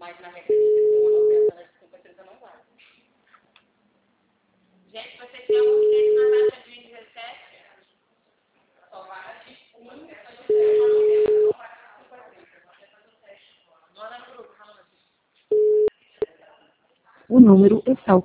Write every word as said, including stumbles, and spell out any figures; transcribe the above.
Mas na regra de ser uma noventa, né? cinquenta e três não vale. Gente, vocês têm algum cliente na taxa de dezessete? Só vaga de um e só de três na noventa, não vaga de cinquenta e três. Você faz o teste. Manda no grupo, Ramon. O número está